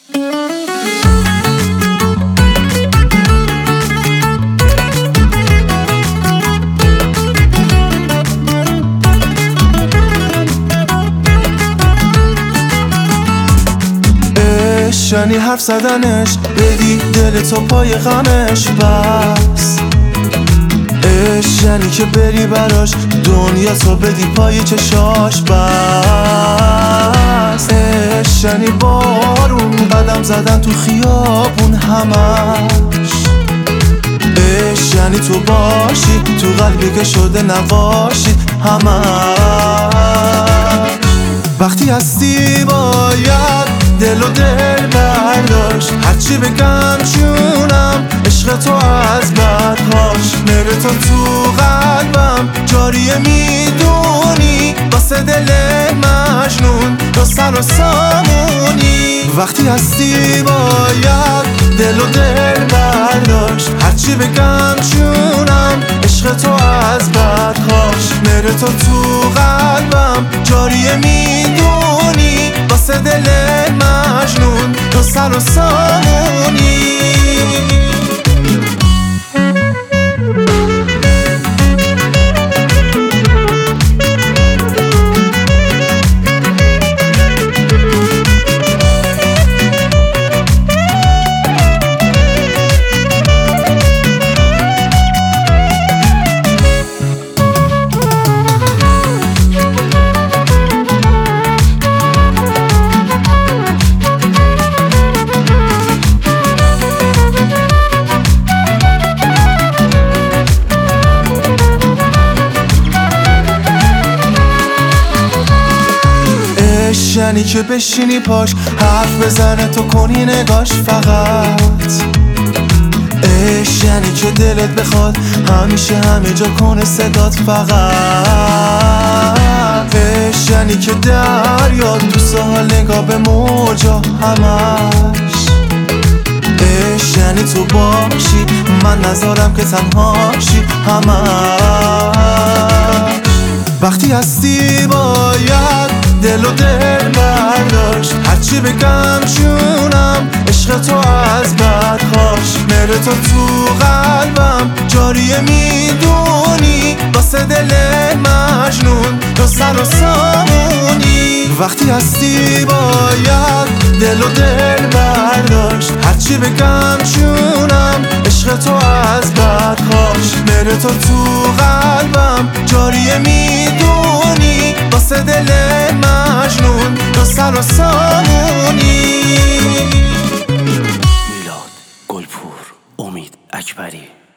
یعنی حرف زدنش، بدی دل تو پای غمش. بس عشق یعنی که بری براش دنیا تو بدی پای چشاش. بس عشق یعنی بارون قدم زدن تو خیابون همش. عشق یعنی تو باشی تو قلبی که شده نباشی همش. وقتی هستی باید دل و دل برداشت، هرچی بگم جونم عشق تو از بدهاش. نره تو قلبم جاریه میدونی، واسه دل مجنون تو سر و سامونی. وقتی هستی باید دل و دل برداشت، هرچی بگم جونم عشق تو از بدهاش. نره تو قلبم جاریه میدونی، واسه دل مجنون تو سر و سامونی. یعنی که بشینی پاش حرف بزنه تو کنی نگاش فقط. عشق یعنی که دلت بخواد همیشه همه جا کنه صدات فقط. عشق یعنی که دریا تو ساحل نگاه به موجا همش. عشق یعنی تو باشی من نذارم که تنهاشی همش. وقتی هستی باید دل و دل برداشت، هرچی بگم جونم عشق تو از بدهاش. نره تو قلبم جاریه میدونی، واسه دل مجنون تو سر و سامونی. وقتی هستی باید دل و دل برداشت، هرچی بگم جونم عشق تو از بدهاش. نره تو قلبم جاریه میدونی، واسه دل مجنون تو سر و سامونی. میلاد گلپور، امید اکبری.